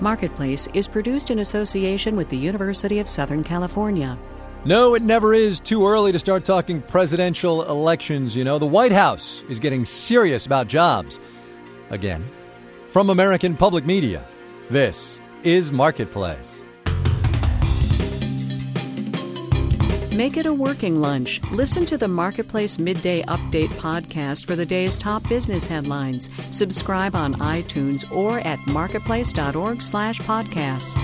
Marketplace is produced in association with the University of Southern California. No, it never is too early to start talking presidential elections. You know, the White House is getting serious about jobs. Again, from American Public Media, this is Marketplace. Make it a working lunch. Listen to the Marketplace Midday Update podcast for the day's top business headlines. Subscribe on iTunes or at marketplace.org/podcast.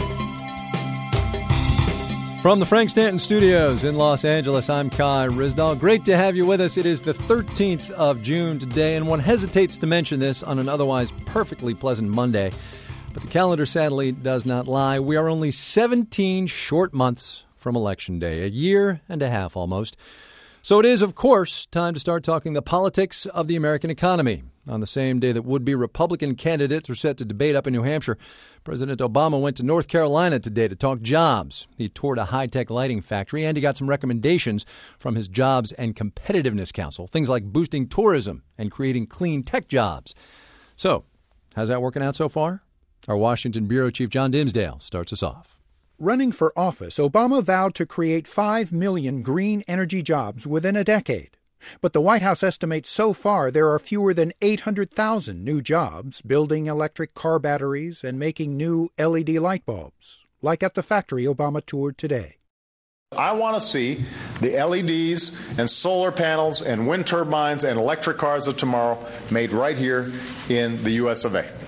From the Frank Stanton Studios in Los Angeles, I'm Kai Ryssdal. Great to have you with us. It is the 13th of June today, and one hesitates to mention this on an otherwise perfectly pleasant Monday. But the calendar sadly does not lie. We are only 17 short months from Election Day, a year and a half almost. So it is, of course, time to start talking the politics of the American economy. On the same day that would-be Republican candidates are set to debate up in New Hampshire, President Obama went to North Carolina today to talk jobs. He toured a high-tech lighting factory, and he got some recommendations from his Jobs and Competitiveness Council, things like boosting tourism and creating clean tech jobs. So, how's that working out so far? Our Washington Bureau Chief John Dimsdale starts us off. Running for office, Obama vowed to create 5 million green energy jobs within a decade. But the White House estimates so far there are fewer than 800,000 new jobs building electric car batteries and making new LED light bulbs, like at the factory Obama toured today. I want to see the LEDs and solar panels and wind turbines and electric cars of tomorrow made right here in the U.S. of A.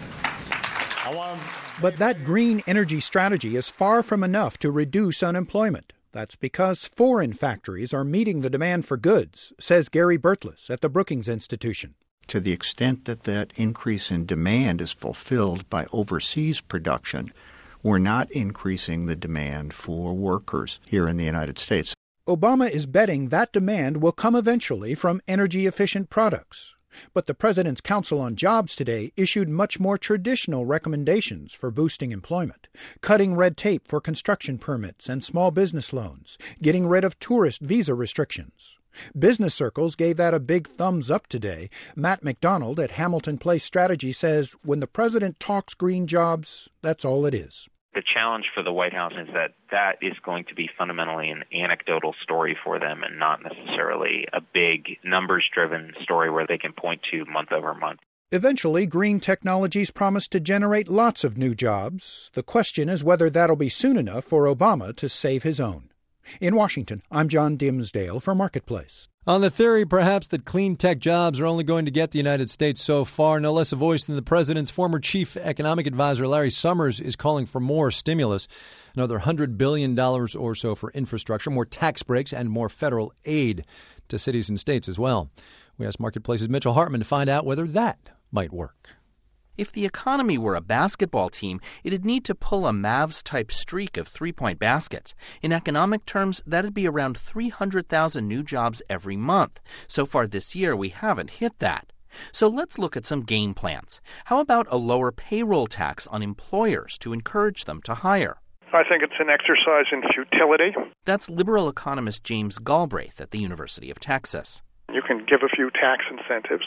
But that green energy strategy is far from enough to reduce unemployment. That's because foreign factories are meeting the demand for goods, says Gary Burtles at the Brookings Institution. To the extent that that increase in demand is fulfilled by overseas production, we're not increasing the demand for workers here in the United States. Obama is betting that demand will come eventually from energy-efficient products. But the President's Council on Jobs today issued much more traditional recommendations for boosting employment, cutting red tape for construction permits and small business loans, getting rid of tourist visa restrictions. Business circles gave that a big thumbs up today. Matt McDonald at Hamilton Place Strategy says when the president talks green jobs, that's all it is. The challenge for the White House is that is going to be fundamentally an anecdotal story for them and not necessarily a big numbers-driven story where they can point to month over month. Eventually, green technologies promise to generate lots of new jobs. The question is whether that'll be soon enough for Obama to save his own. In Washington, I'm John Dimsdale for Marketplace. On the theory, perhaps, that clean tech jobs are only going to get the United States so far, no less a voice than the president's former chief economic advisor, Larry Summers, is calling for more stimulus, another $100 billion or so for infrastructure, more tax breaks, and more federal aid to cities and states as well. We asked Marketplace's Mitchell Hartman to find out whether that might work. If the economy were a basketball team, it'd need to pull a Mavs-type streak of three-point baskets. In economic terms, that'd be around 300,000 new jobs every month. So far this year, we haven't hit that. So let's look at some game plans. How about a lower payroll tax on employers to encourage them to hire? I think it's an exercise in futility. That's liberal economist James Galbraith at the University of Texas. You can give a few tax incentives,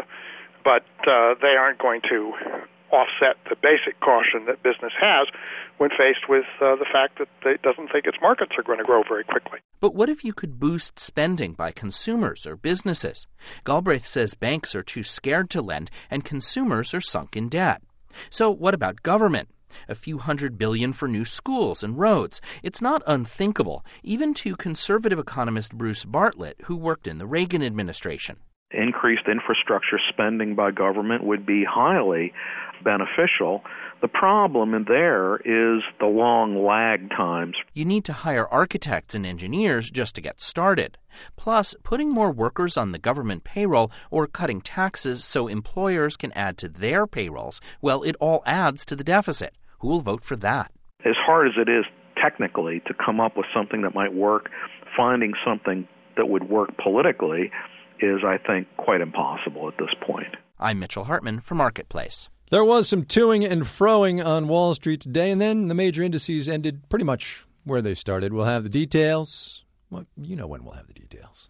but they aren't going to offset the basic caution that business has when faced with the fact that it doesn't think its markets are going to grow very quickly. But what if you could boost spending by consumers or businesses? Galbraith says banks are too scared to lend and consumers are sunk in debt. So what about government? A few $100 billion for new schools and roads. It's not unthinkable, even to conservative economist Bruce Bartlett, who worked in the Reagan administration. Increased infrastructure spending by government would be highly beneficial. The problem in there is the long lag times. You need to hire architects and engineers just to get started. Plus, putting more workers on the government payroll or cutting taxes so employers can add to their payrolls, well, it all adds to the deficit. Who will vote for that? As hard as it is technically to come up with something that might work, finding something that would work politically is, I think, quite impossible at this point. I'm Mitchell Hartman for Marketplace. There was some toing and froing on Wall Street today, and then the major indices ended pretty much where they started. We'll have the details. Well, you know when we'll have the details.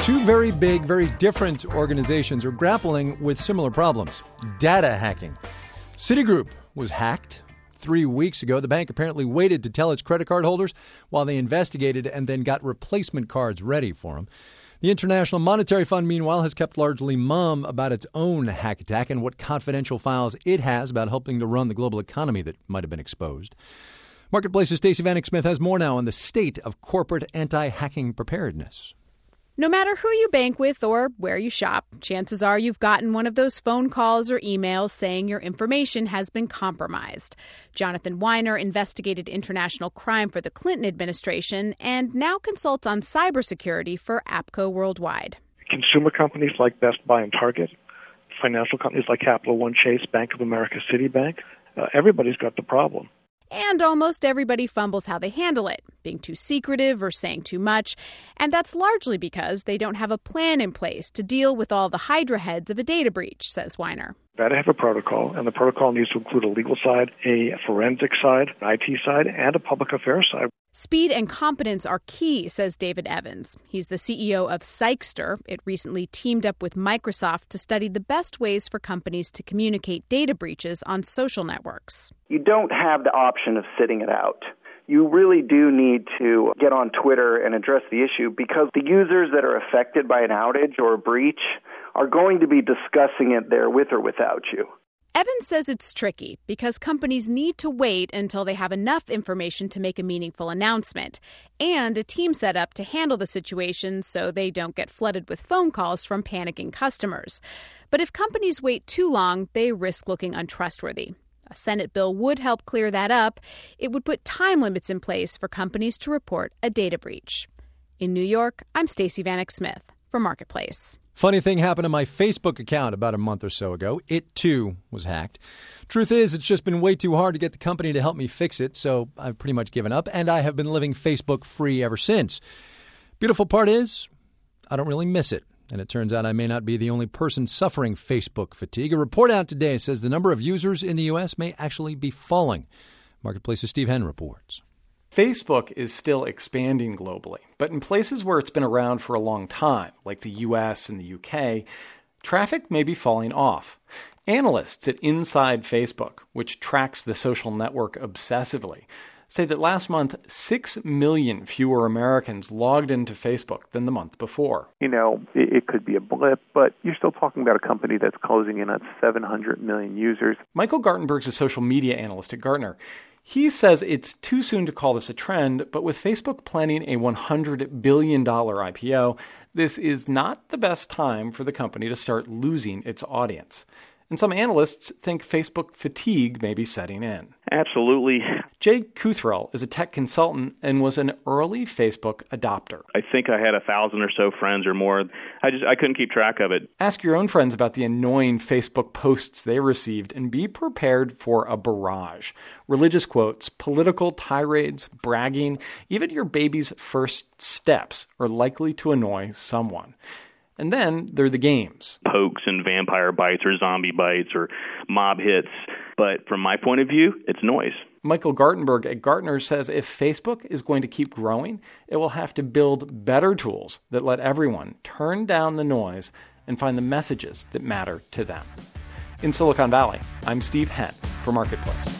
Two very big, very different organizations are grappling with similar problems. Data hacking. Citigroup was hacked 3 weeks ago. The bank apparently waited to tell its credit card holders while they investigated and then got replacement cards ready for them. The International Monetary Fund, meanwhile, has kept largely mum about its own hack attack and what confidential files it has about helping to run the global economy that might have been exposed. Marketplace's Stacey Vanek Smith has more now on the state of corporate anti-hacking preparedness. No matter who you bank with or where you shop, chances are you've gotten one of those phone calls or emails saying your information has been compromised. Jonathan Weiner investigated international crime for the Clinton administration and now consults on cybersecurity for APCO Worldwide. Consumer companies like Best Buy and Target, financial companies like Capital One, Chase, Bank of America, Citibank, everybody's got the problem. And almost everybody fumbles how they handle it, being too secretive or saying too much. And that's largely because they don't have a plan in place to deal with all the hydra heads of a data breach, says Weiner. Got to have a protocol, and the protocol needs to include a legal side, a forensic side, an IT side, and a public affairs side. Speed and competence are key, says David Evans. He's the CEO of Sykester. It recently teamed up with Microsoft to study the best ways for companies to communicate data breaches on social networks. You don't have the option of sitting it out. You really do need to get on Twitter and address the issue because the users that are affected by an outage or a breach are going to be discussing it there with or without you. Evans says it's tricky because companies need to wait until they have enough information to make a meaningful announcement and a team set up to handle the situation so they don't get flooded with phone calls from panicking customers. But if companies wait too long, they risk looking untrustworthy. A Senate bill would help clear that up. It would put time limits in place for companies to report a data breach. In New York, I'm Stacey Vanek Smith for Marketplace. Funny thing happened to my Facebook account about a month or so ago. It, too, was hacked. Truth is, it's just been way too hard to get the company to help me fix it, so I've pretty much given up, and I have been living Facebook free ever since. Beautiful part is, I don't really miss it, and it turns out I may not be the only person suffering Facebook fatigue. A report out today says the number of users in the U.S. may actually be falling. Marketplace's Steve Henn reports. Facebook is still expanding globally, but in places where it's been around for a long time, like the US and the UK, traffic may be falling off. Analysts at Inside Facebook, which tracks the social network obsessively, say that last month, 6 million fewer Americans logged into Facebook than the month before. You know, it could be a blip, but you're still talking about a company that's closing in on 700 million users. Michael Gartenberg's a social media analyst at Gartner. He says it's too soon to call this a trend, but with Facebook planning a $100 billion IPO, this is not the best time for the company to start losing its audience. And some analysts think Facebook fatigue may be setting in. Absolutely. Jay Kuthrell is a tech consultant and was an early Facebook adopter. I think I had 1,000 or so friends or more. I couldn't keep track of it. Ask your own friends about the annoying Facebook posts they received and be prepared for a barrage. Religious quotes, political tirades, bragging, even your baby's first steps are likely to annoy someone. And then there are the games. Pokes and vampire bites or zombie bites or mob hits. But from my point of view, it's noise. Michael Gartenberg at Gartner says if Facebook is going to keep growing, it will have to build better tools that let everyone turn down the noise and find the messages that matter to them. In Silicon Valley, I'm Steve Henn for Marketplace.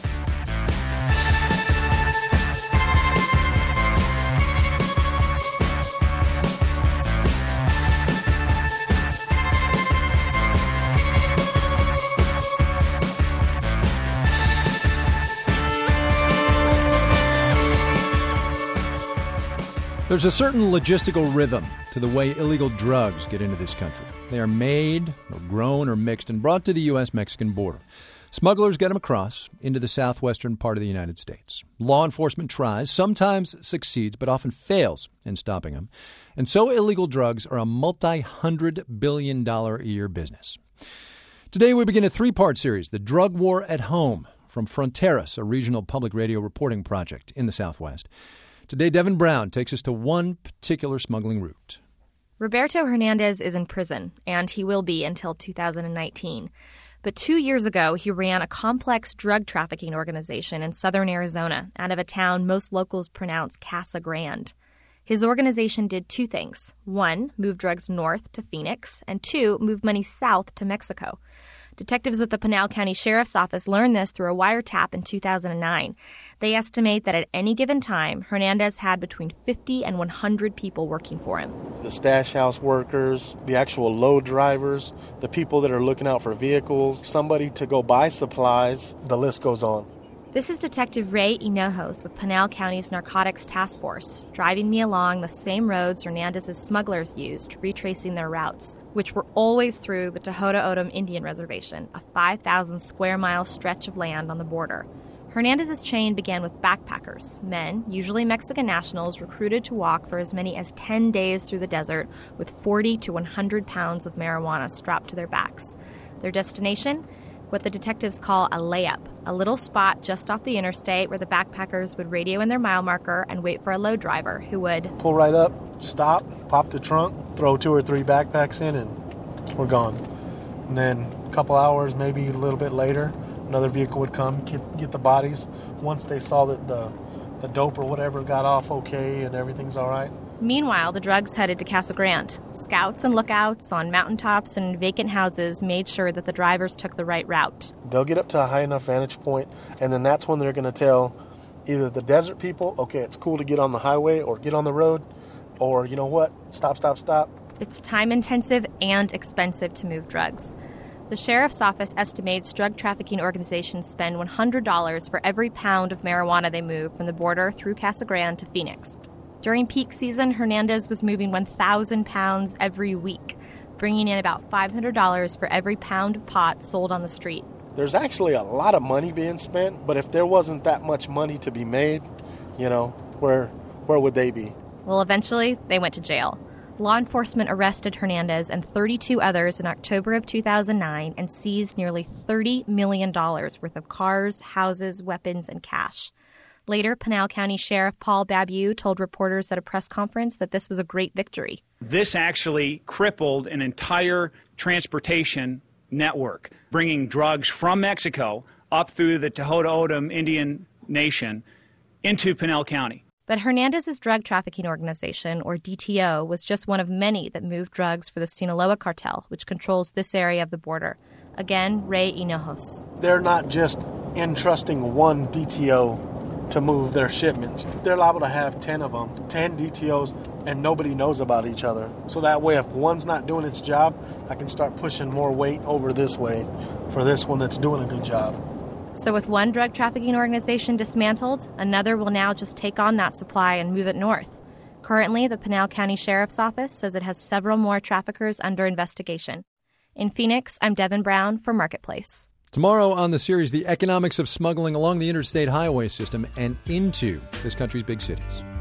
There's a certain logistical rhythm to the way illegal drugs get into this country. They are made, or grown, or mixed and brought to the U.S.-Mexican border. Smugglers get them across into the southwestern part of the United States. Law enforcement tries, sometimes succeeds, but often fails in stopping them. And so illegal drugs are a multi-$100 billion a year business. Today we begin a three-part series, The Drug War at Home, from Fronteras, a regional public radio reporting project in the Southwest. Today, Devin Brown takes us to one particular smuggling route. Roberto Hernandez is in prison, and he will be until 2019. But 2 years ago, he ran a complex drug trafficking organization in southern Arizona out of a town most locals pronounce Casa Grande. His organization did two things. One, move drugs north to Phoenix, and two, move money south to Mexico. Detectives with the Pinal County Sheriff's Office learned this through a wiretap in 2009. They estimate that at any given time, Hernandez had between 50 and 100 people working for him. The stash house workers, the actual load drivers, the people that are looking out for vehicles, somebody to go buy supplies, the list goes on. This is Detective Ray Hinojos with Pinal County's Narcotics Task Force, driving me along the same roads Hernandez's smugglers used, retracing their routes, which were always through the Tohono O'odham Indian Reservation, a 5,000 square mile stretch of land on the border. Hernandez's chain began with backpackers, men, usually Mexican nationals, recruited to walk for as many as 10 days through the desert with 40 to 100 pounds of marijuana strapped to their backs. Their destination? What the detectives call a layup, a little spot just off the interstate where the backpackers would radio in their mile marker and wait for a load driver who would pull right up, stop, pop the trunk, throw 2 or 3 backpacks in, and we're gone. And then a couple hours, maybe a little bit later, another vehicle would come, get the bodies. Once they saw that the dope or whatever got off okay and everything's all right. Meanwhile, the drugs headed to Casa Grande. Scouts and lookouts on mountaintops and vacant houses made sure that the drivers took the right route. They'll get up to a high enough vantage point, and then that's when they're going to tell either the desert people, okay, it's cool to get on the highway or get on the road, or you know what, stop. It's time-intensive and expensive to move drugs. The Sheriff's Office estimates drug trafficking organizations spend $100 for every pound of marijuana they move from the border through Casa Grande to Phoenix. During peak season, Hernandez was moving 1,000 pounds every week, bringing in about $500 for every pound of pot sold on the street. There's actually a lot of money being spent, but if there wasn't that much money to be made, where would they be? Well, eventually, they went to jail. Law enforcement arrested Hernandez and 32 others in October of 2009 and seized nearly $30 million worth of cars, houses, weapons, and cash. Later, Pinal County Sheriff Paul Babu told reporters at a press conference that this was a great victory. This actually crippled an entire transportation network, bringing drugs from Mexico up through the Tohono O'odham Indian Nation into Pinal County. But Hernandez's drug trafficking organization, or DTO, was just one of many that moved drugs for the Sinaloa cartel, which controls this area of the border. Again, Ray Hinojos. They're not just entrusting one DTO to move their shipments. They're liable to have 10 of them, 10 DTOs, and nobody knows about each other. So that way, if one's not doing its job, I can start pushing more weight over this way for this one that's doing a good job. So with one drug trafficking organization dismantled, another will now just take on that supply and move it north. Currently, the Pinal County Sheriff's Office says it has several more traffickers under investigation. In Phoenix, I'm Devin Brown for Marketplace. Tomorrow on the series, the economics of smuggling along the interstate highway system and into this country's big cities.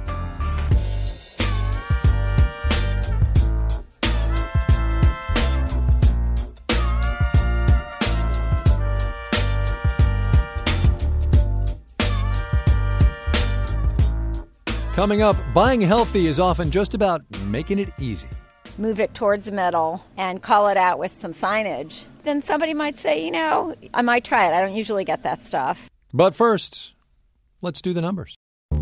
Coming up, buying healthy is often just about making it easy. Move it towards the middle and call it out with some signage. Then somebody might say, I might try it. I don't usually get that stuff. But first, let's do the numbers.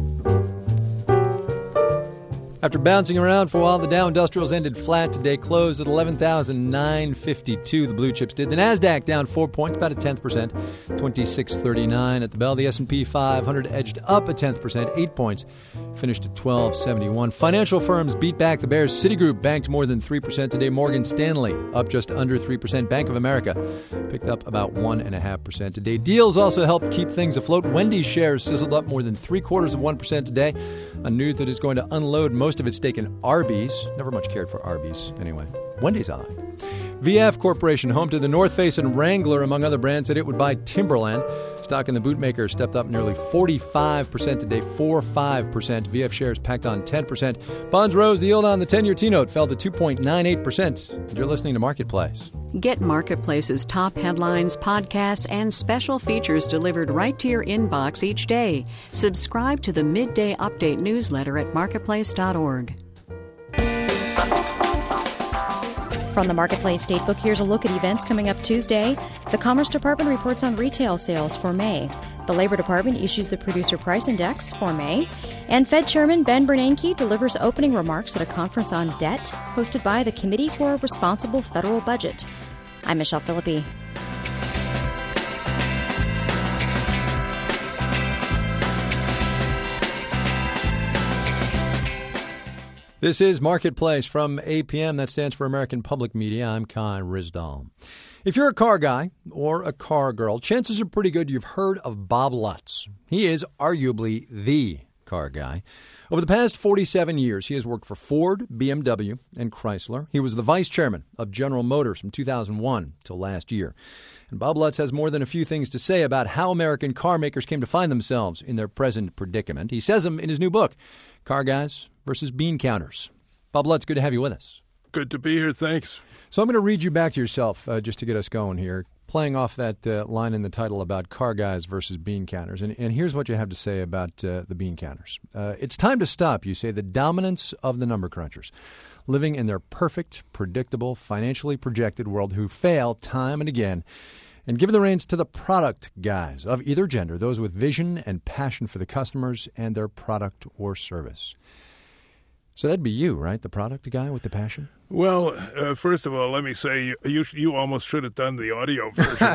After bouncing around for a while, the Dow Industrials ended flat today, closed at 11,952. The blue chips did. The Nasdaq down 4 points, about a 10%, 2639 at the bell. The S&P 500 edged up a 10%, 8 points, finished at 1271. Financial firms beat back the bears. Citigroup banked more than 3% today. Morgan Stanley up just under 3%. Bank of America picked up about 1.5% today. Deals also helped keep things afloat. Wendy's shares sizzled up more than 0.75% today. A news that is going to unload most of its stake in Arby's. Never much cared for Arby's. Anyway, Wendy's I like. VF Corporation, home to the North Face and Wrangler, among other brands, said it would buy Timberland. Stock in the bootmaker stepped up nearly 45% today, 4.5%. VF shares packed on 10%. Bonds rose. The yield on the 10-year T-note fell to 2.98%. You're listening to Marketplace. Get Marketplace's top headlines, podcasts, and special features delivered right to your inbox each day. Subscribe to the Midday Update newsletter at marketplace.org. From the Marketplace Datebook, here's a look at events coming up Tuesday. The Commerce Department reports on retail sales for May. The Labor Department issues the Producer Price Index for May. And Fed Chairman Ben Bernanke delivers opening remarks at a conference on debt hosted by the Committee for a Responsible Federal Budget. I'm Michelle Philippi. This is Marketplace from APM. That stands for American Public Media. I'm Kai Ryssdal. If you're a car guy or a car girl, chances are pretty good you've heard of Bob Lutz. He is arguably the car guy. Over the past 47 years, he has worked for Ford, BMW, and Chrysler. He was the vice chairman of General Motors from 2001 till last year. And Bob Lutz has more than a few things to say about how American car makers came to find themselves in their present predicament. He says them in his new book, Car Guys versus Bean Counters. Bob Lutz, good to have you with us. Good to be here. Thanks. So I'm going to read you back to yourself just to get us going here, playing off that line in the title about car guys versus bean counters. And here's what you have to say about the bean counters. It's time to stop, you say, the dominance of the number crunchers, living in their perfect, predictable, financially projected world who fail time and again, and give the reins to the product guys of either gender, those with vision and passion for the customers and their product or service. So that'd be you, right? The product guy with the passion? Well, first of all, let me say you almost should have done the audio version.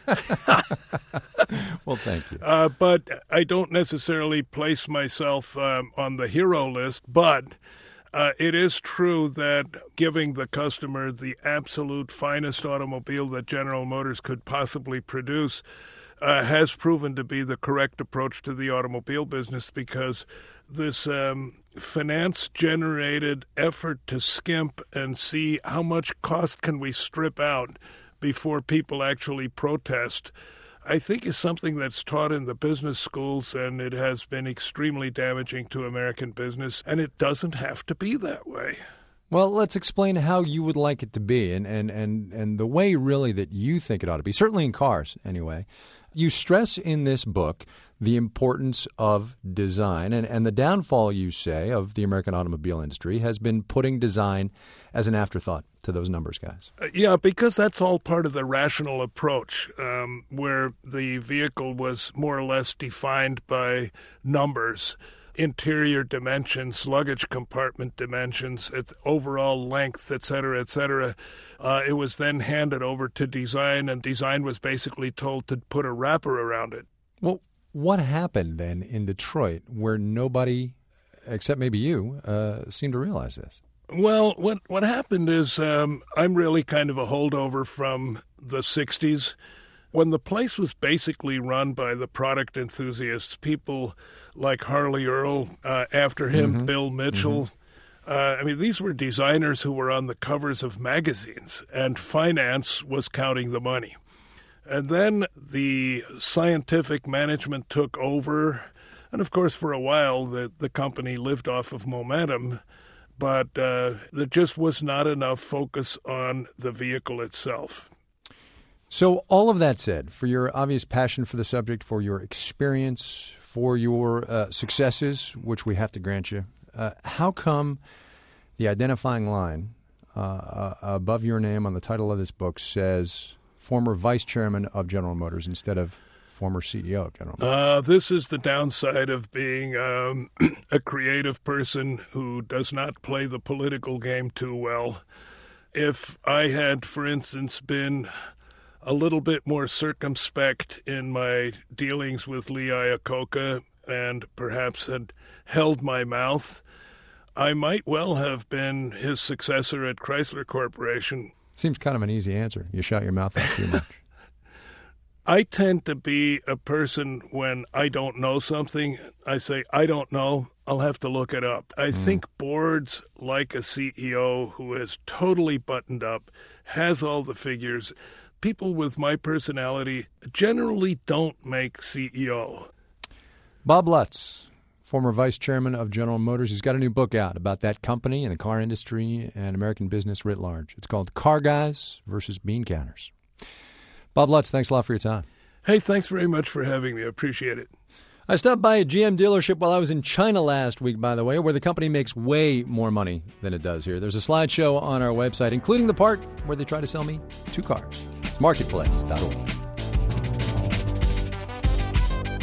Well, thank you. But I don't necessarily place myself on the hero list, but it is true that giving the customer the absolute finest automobile that General Motors could possibly produce has proven to be the correct approach to the automobile business, because this finance-generated effort to skimp and see how much cost can we strip out before people actually protest, I think is something that's taught in the business schools, and it has been extremely damaging to American business, and it doesn't have to be that way. Well, let's explain how you would like it to be and the way really that you think it ought to be, certainly in cars anyway. You stress in this book the importance of design, and the downfall, you say, of the American automobile industry has been putting design as an afterthought to those numbers guys. Yeah, because that's all part of the rational approach, where the vehicle was more or less defined by numbers, interior dimensions, luggage compartment dimensions, overall length, et cetera, et cetera. It was then handed over to design, and design was basically told to put a wrapper around it. Well, what happened then in Detroit where nobody, except maybe you, seemed to realize this? Well, what happened is I'm really kind of a holdover from the 60s, when the place was basically run by the product enthusiasts, people like Harley Earl, after him, Bill Mitchell. I mean, these were designers who were on the covers of magazines, and finance was counting the money. And then the scientific management took over, and of course, for a while, the company lived off of momentum, but there just was not enough focus on the vehicle itself. So all of that said, for your obvious passion for the subject, for your experience, for your successes, which we have to grant you, how come the identifying line above your name on the title of this book says former vice chairman of General Motors instead of former CEO of General Motors? This is the downside of being a creative person who does not play the political game too well. If I had, for instance, been a little bit more circumspect in my dealings with Lee Iacocca and perhaps had held my mouth, I might well have been his successor at Chrysler Corporation. Seems kind of an easy answer. You shut your mouth off too much. I tend to be a person, when I don't know something, I say, I don't know, I'll have to look it up. I think boards like a CEO who is totally buttoned up, has all the figures. People with my personality generally don't make CEO. Bob Lutz, former vice chairman of General Motors. He's got a new book out about that company and the car industry and American business writ large. It's called Car Guys versus Bean Counters. Bob Lutz, thanks a lot for your time. Hey, thanks very much for having me. I appreciate it. I stopped by a GM dealership while I was in China last week, by the way, where the company makes way more money than it does here. There's a slideshow on our website, including the part where they try to sell me 2 cars. It's marketplace.org.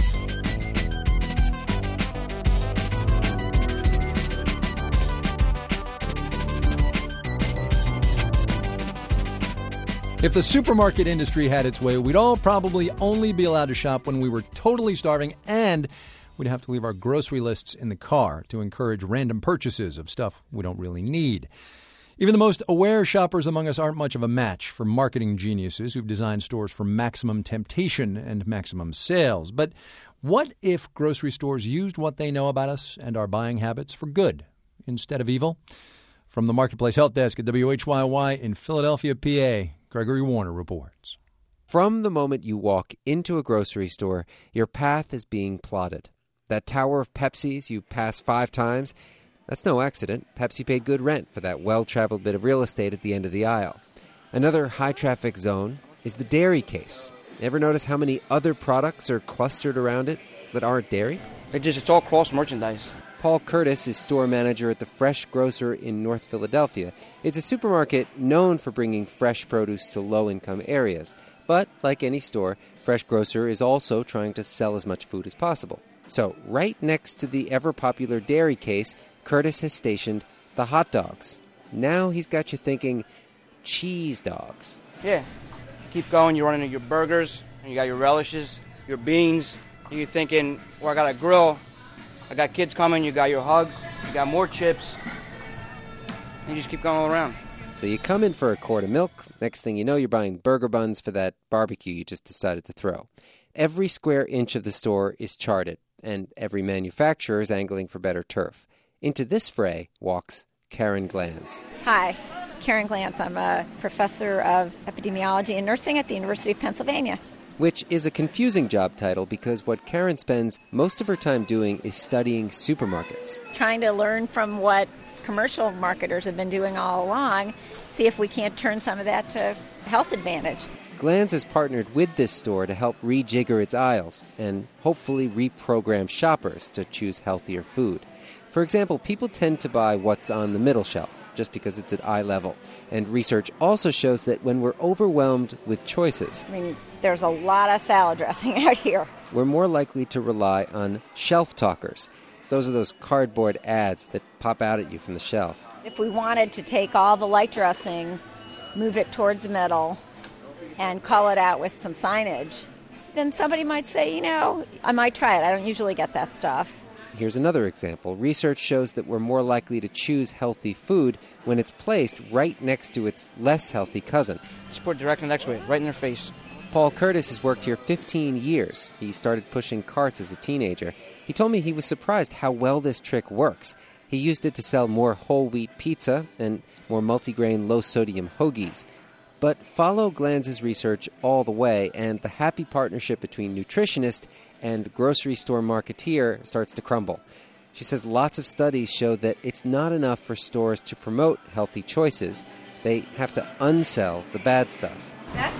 If the supermarket industry had its way, we'd all probably only be allowed to shop when we were totally starving, and we'd have to leave our grocery lists in the car to encourage random purchases of stuff we don't really need. Even the most aware shoppers among us aren't much of a match for marketing geniuses who've designed stores for maximum temptation and maximum sales. But what if grocery stores used what they know about us and our buying habits for good instead of evil? From the Marketplace Help Desk at WHYY in Philadelphia, PA, Gregory Warner reports. From the moment you walk into a grocery store, your path is being plotted. That tower of Pepsis you pass 5 times, that's no accident. Pepsi paid good rent for that well-traveled bit of real estate at the end of the aisle. Another high-traffic zone is the dairy case. Ever notice how many other products are clustered around it that aren't dairy? It's all cross-merchandise. Paul Curtis is store manager at the Fresh Grocer in North Philadelphia. It's a supermarket known for bringing fresh produce to low-income areas. But, like any store, Fresh Grocer is also trying to sell as much food as possible. So, right next to the ever-popular dairy case, Curtis has stationed the hot dogs. Now he's got you thinking cheese dogs. Yeah. Keep going, you're running your burgers, and you got your relishes, your beans. You're thinking, well, I got a grill. I got kids coming, you got your hugs, you got more chips, and you just keep going all around. So you come in for a quart of milk, next thing you know you're buying burger buns for that barbecue you just decided to throw. Every square inch of the store is charted, and every manufacturer is angling for better turf. Into this fray walks Karen Glanz. Hi, Karen Glanz. I'm a professor of epidemiology and nursing at the University of Pennsylvania. Which is a confusing job title because what Karen spends most of her time doing is studying supermarkets. Trying to learn from what commercial marketers have been doing all along, see if we can't turn some of that to health advantage. Glanz has partnered with this store to help rejigger its aisles and hopefully reprogram shoppers to choose healthier food. For example, people tend to buy what's on the middle shelf just because it's at eye level. And research also shows that when we're overwhelmed with choices, there's a lot of salad dressing out here. We're more likely to rely on shelf talkers. Those are those cardboard ads that pop out at you from the shelf. If we wanted to take all the light dressing, move it towards the middle, and call it out with some signage, then somebody might say, I might try it. I don't usually get that stuff. Here's another example. Research shows that we're more likely to choose healthy food when it's placed right next to its less healthy cousin. Just put it directly next to it, right in their face. Paul Curtis has worked here 15 years. He started pushing carts as a teenager. He told me he was surprised how well this trick works. He used it to sell more whole wheat pizza and more multigrain low-sodium hoagies. But follow Glanz's research all the way, and the happy partnership between nutritionist and grocery store marketeer starts to crumble. She says lots of studies show that it's not enough for stores to promote healthy choices. They have to unsell the bad stuff. That's a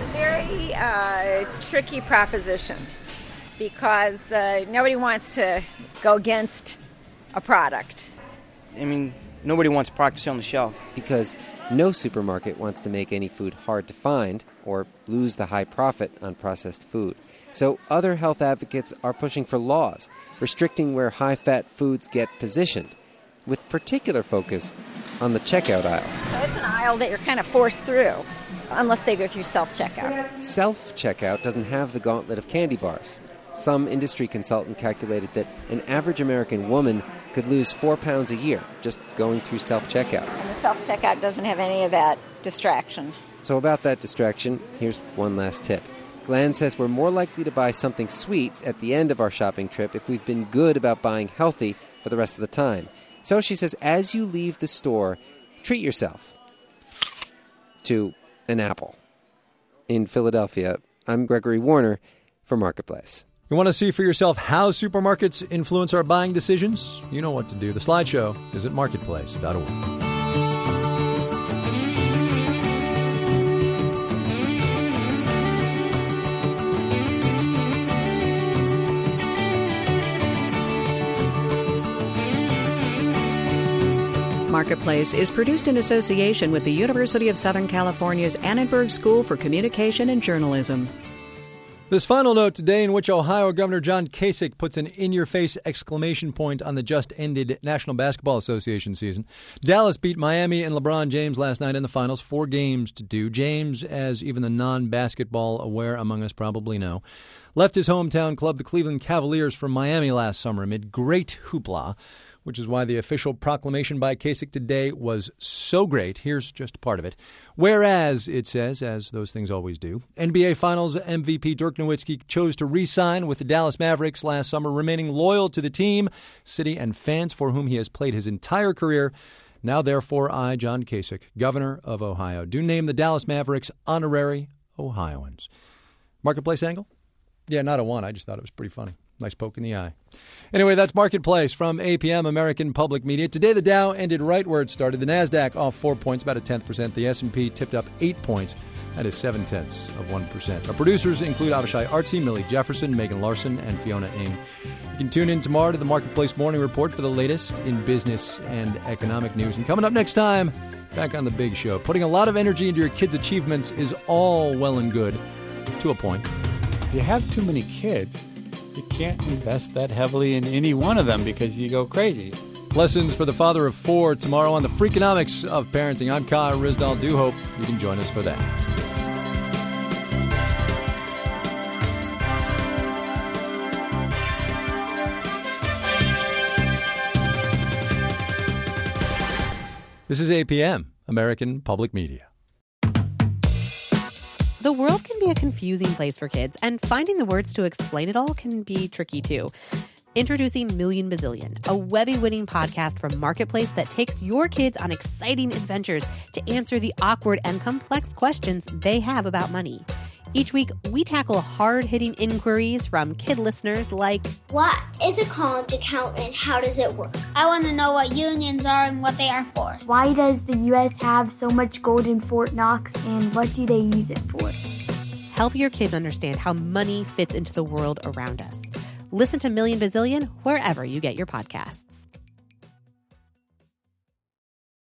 very tricky proposition because nobody wants to go against a product. Nobody wants product to sell on the shelf. Because no supermarket wants to make any food hard to find or lose the high profit on processed food. So other health advocates are pushing for laws, restricting where high-fat foods get positioned, with particular focus on the checkout aisle. So it's an aisle that you're kind of forced through, unless they go through self-checkout. Self-checkout doesn't have the gauntlet of candy bars. Some industry consultant calculated that an average American woman could lose 4 pounds a year just going through self-checkout. And the self-checkout doesn't have any of that distraction. So about that distraction, here's one last tip. Glanz says we're more likely to buy something sweet at the end of our shopping trip if we've been good about buying healthy for the rest of the time. So she says as you leave the store, treat yourself to an apple. In Philadelphia, I'm Gregory Warner for Marketplace. You want to see for yourself how supermarkets influence our buying decisions? You know what to do. The slideshow is at marketplace.org. Marketplace is produced in association with the University of Southern California's Annenberg School for Communication and Journalism. This final note today, in which Ohio Governor John Kasich puts an in-your-face exclamation point on the just-ended National Basketball Association season. Dallas beat Miami and LeBron James last night in the finals, 4 games to 2. James, as even the non-basketball aware among us probably know, left his hometown club, the Cleveland Cavaliers, for Miami last summer amid great hoopla, which is why the official proclamation by Kasich today was so great. Here's just part of it. Whereas, it says, as those things always do, NBA Finals MVP Dirk Nowitzki chose to re-sign with the Dallas Mavericks last summer, remaining loyal to the team, city, and fans for whom he has played his entire career. Now, therefore, I, John Kasich, Governor of Ohio, do name the Dallas Mavericks honorary Ohioans. Marketplace angle? Yeah, not a one. I just thought it was pretty funny. Nice poke in the eye. Anyway, that's Marketplace from APM, American Public Media. Today, the Dow ended right where it started. The NASDAQ off 4 points, about a 10%. The S&P tipped up 8 points. That is 0.7%. Our producers include Avishai Artsy, Millie Jefferson, Megan Larson, and Fiona Ng. You can tune in tomorrow to the Marketplace Morning Report for the latest in business and economic news. And coming up next time, back on The Big Show, putting a lot of energy into your kids' achievements is all well and good, to a point. If you have too many kids, you can't invest that heavily in any one of them because you go crazy. Lessons for the father of 4 tomorrow on the Freakonomics of Parenting. I'm Kai Ryssdal. Do hope you can join us for that. This is APM, American Public Media. The world can be a confusing place for kids, and finding the words to explain it all can be tricky too. Introducing Million Bazillion, a Webby-winning podcast from Marketplace that takes your kids on exciting adventures to answer the awkward and complex questions they have about money. Each week, we tackle hard-hitting inquiries from kid listeners like, what is a college account and how does it work? I want to know what unions are and what they are for. Why does the U.S. have so much gold in Fort Knox and what do they use it for? Help your kids understand how money fits into the world around us. Listen to Million Bazillion wherever you get your podcasts.